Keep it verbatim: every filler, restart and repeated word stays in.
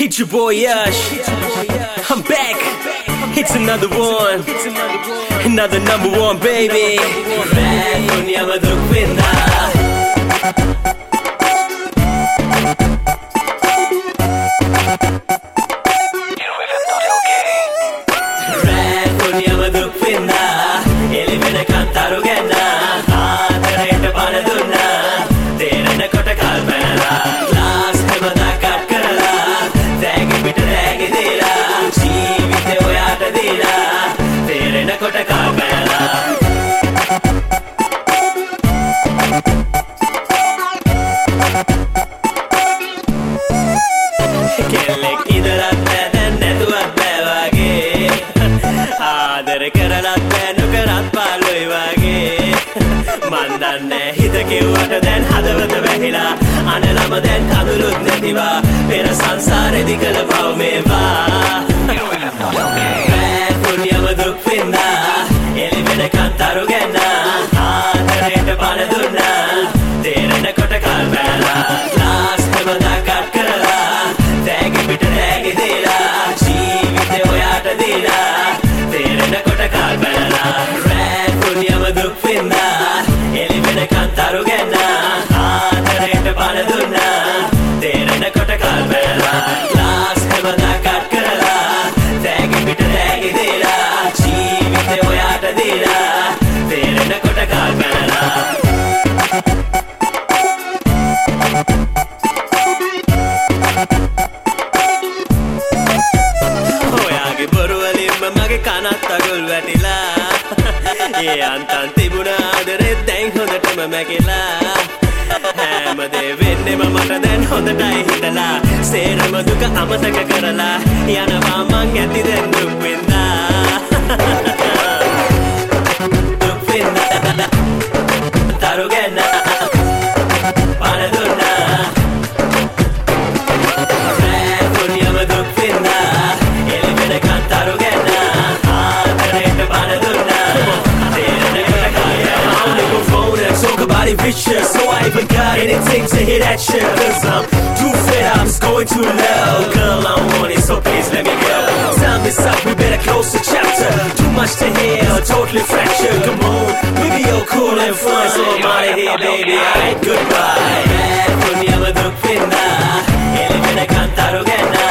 It's your boy Yash. I'm back. It's another one. Another number one, baby. Rap dunya mein dukh vinda. Rap dunya mein dukh vinda. Eli vena kantaru genna. Aadarayata bana dunna. Therena kota kalpana. Last time da cut karala. Tagi bita tagi dila. Jeevithe oyata dila. Therena kota kalpana. Kellek idalat bෑ දැන් නැතුවත් බෑ වගේ ආදර කරලත් බෑ නොකරත් පාළුයි වගේ මන් දන්නේ හිත කිව්වට දැන් හදවත වැහිලා අනලම දැන් කඳුළුත් නැතිවා පෙර සංසාරෙදි කළ පව් මේවා පුණ්‍යම දුක් වින්දා එළි වෙනකන් තරු ගැන්න ආදරයට පණ දුන්නා තේරෙන කොට කල් බැලලා ලාස්ට් වදා කට් කරලා තෑගි පිට රෑගි දීලා ජීවිතේ ඔයාට දීලා තේරෙන කොට කල් බැලලා රෑ පුණ්‍යම දුක් වින්දා එළි වෙනකන් තරු ගැන්න ආදරයට පණ දුන්නා තේරෙන කොට කල් බැලලා ලාස්ට් වදා කට් කරලා තෑගි පිට රෑගි දීලා ජීවිතේ ඔයාට දීලා තේරෙන කොට කල් බැලලා ඔයාගේ බොරු වලින්ම මගේ කනත් අගුල් වැටිලා ඒ අන්තන් තිබුණ ආදරේ දැන් හොඳටම මැකිලා හැමදේ වෙන්නෙම මට දැන් හොඳටයි හිතලා සේරම දුක අමතක කරලා යනවා මං ඇති දැන් දුක් වින්දා දුක් වින්දා තරු ගැන්න පණ දුන්නා රෑ පුණ්‍යම දුක් වින්දා එළි වෙනකන් තරු ගැන්න ආදරයට පණ දුන්නා තේරෙන කොට කල් I don't even phone and talk about it vicious so I even got anything to hit at you cause I'm too fed I'm just going too low girl I don't want it so please let me go time is up we better close the chapter too much to hear totally fractured come on we be all cool and fun so I'm out of here baby alright goodbye punyama duk vinda eli venakan taru ganna